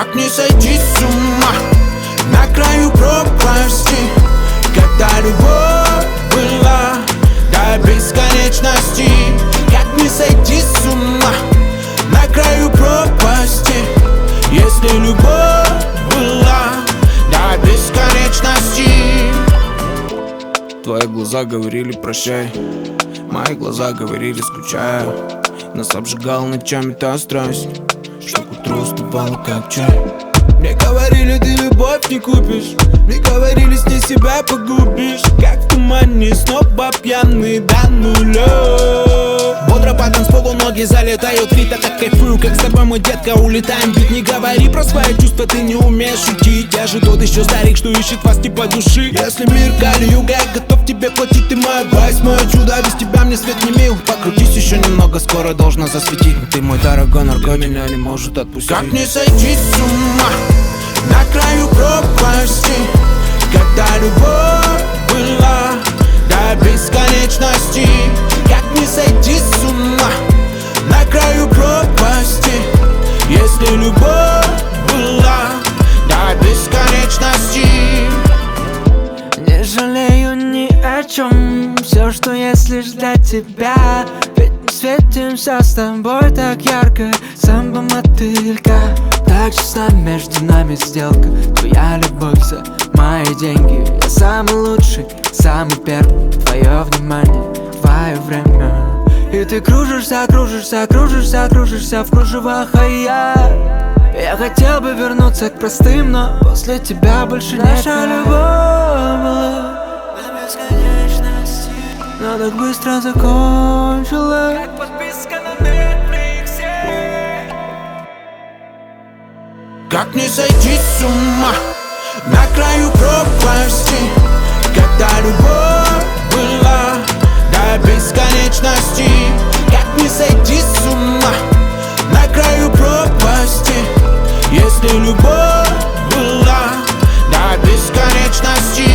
Как не сойти с ума на краю пропасти, когда любовь была до бесконечности? Как не сойти с ума на краю пропасти, если любовь была до бесконечности? Твои глаза говорили прощай, мои глаза говорили скучаю. Нас обжигала ночами та страсть, что к утру уступала как чай. Мне говорили, ты любовь не купишь, мне говорили, с ней себя погубишь. Как в тумане, снова пьяный до нуля. Бодро по танцполу ноги залетают, вид, так кайфую, как с тобой, мой детка, улетаем. Ведь не говори про свои чувства, ты не умеешь шутить. Я же тот еще старик, что ищет вас типа души. Если мир кали-юга, я готов тебе платить, ты мой адвайс, мое чудо. Без тебя мне свет не мил. Покрутись еще немного, скоро должна засветить. Ты мой дорогой наркотик, меня не может отпустить. Как не сойти с ума на краю пропасти, когда любовь была до бесконечности? Как не сойти с ума на краю пропасти, если любовь была до бесконечности? Не жалею ни о чем, все, что есть лишь для тебя. Ведь мы светимся с тобой так ярко, самба мотылька. Так честна между нами сделка, твоя любовь за мои деньги. Я самый лучший, самый первый, твое внимание, твое время. И ты кружишься, кружишься, кружишься, кружишься в кружевах, а я хотел бы вернуться к простым, но после тебя больше нет. Наша любовь была до бесконечности, но так быстро закончилась, как подписка на Netflix. Как не сойти с ума на краю пропасти, когда любовь была до бесконечности? Как не сойти с ума на краю пропасти, если любовь была до бесконечности?